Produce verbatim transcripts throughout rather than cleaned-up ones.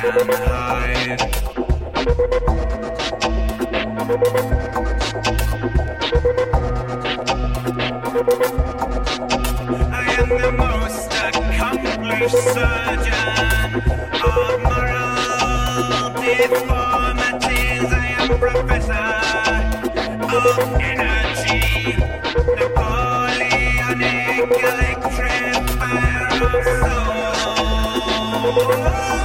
can hide. I am the most accomplished surgeon of moral deformities. I am professor of energy, Napoleonic electrifier of soul.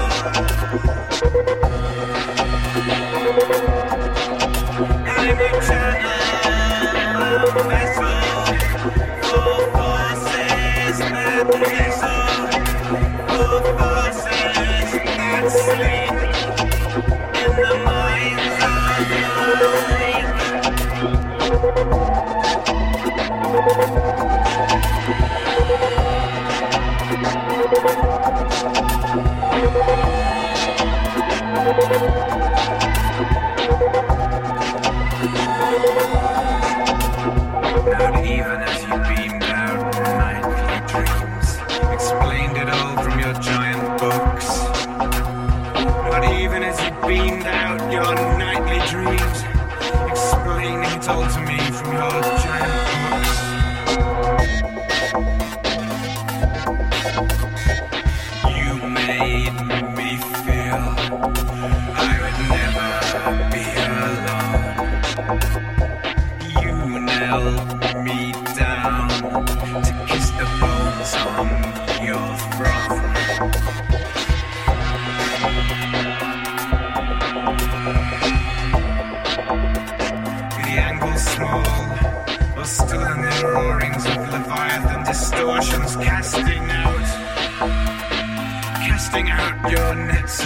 I'm a channel, a vessel for forces that wrestle, for forces that sleep in the minds of light. Not even as you beamed out nightly dreams, explained it all from your giant books. Not even as you beamed out your nightly dreams, explaining it all to me from your giant books. You made me feel I would never be alone. You nailed me down to kiss the bones on your throne. The angles small, or still in the roarings of Leviathan distortions, casting out, casting out your